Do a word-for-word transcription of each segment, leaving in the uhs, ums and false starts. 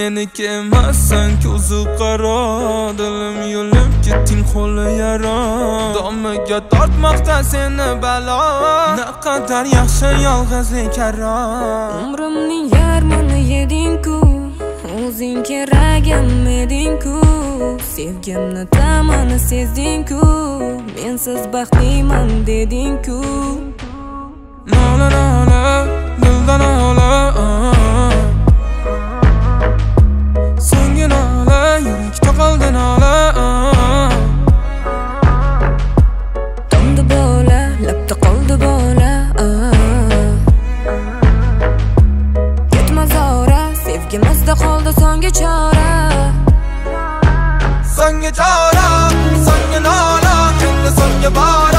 meniki emassan ko'zi qaro, dilim yo'lib ketding qo'li yara. Domiga tortmoqda seni balo, naqadar yaxshi yolg'izlik karo. Umrimning yarmini yeding-ku, o'zing keragim eding-ku, sevgimni ta'mini sezding-ku, mensiz baxtliman deding-ku. Nola nola, dildan nola, senga nola, yurakda qoldi nola. Tomdi bola, labda qoldi bola. Ketma zora, sevgimizda qoldi so'nggi chora. So'nggi chora, so'nggi nola, endi so'nggi bora.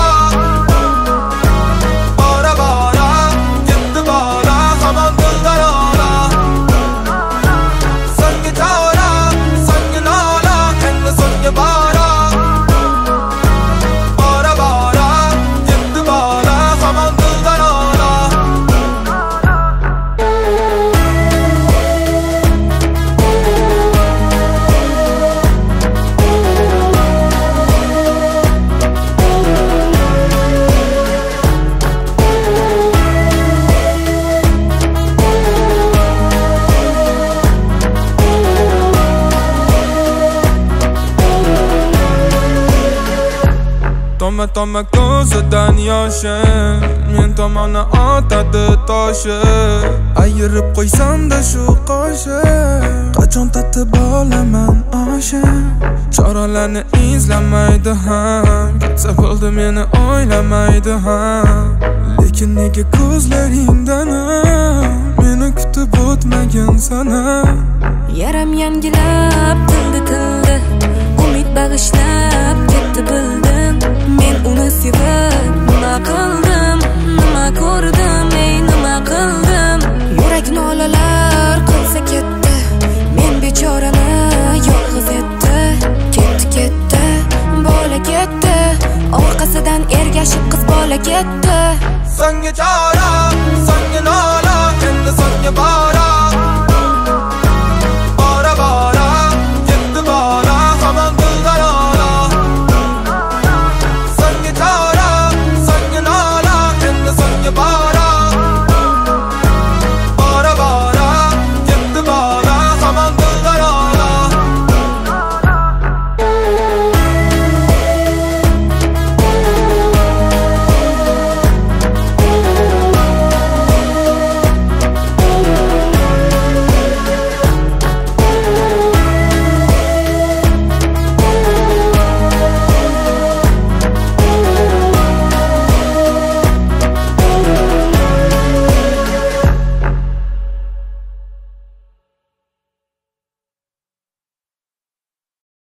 Toma toma ko'zidan yoshim, men tomonni otadi toshim. Ayirib qo'ysam-da shu qoshim, qachon tatib olaman oshim. Choralarni izlamaydi ham, ketsa bo'ldi meni o'ylamaydi ham. Lekin nega ko'zlaringdan meni kutib o'tmagin sana? Yaram yangilab tildi tildi, umid bag'ishlab ketdi bildim. Men uni sevib nima qildim, nima ko'rdim, ey nima qildim. Yurak nolalar qilsa ketdi, men bechorani yolg'iz etdi. Ketdi ketdi, bola ketdi, orqasidan ergashib qiz bola ketdi. So'nggi chora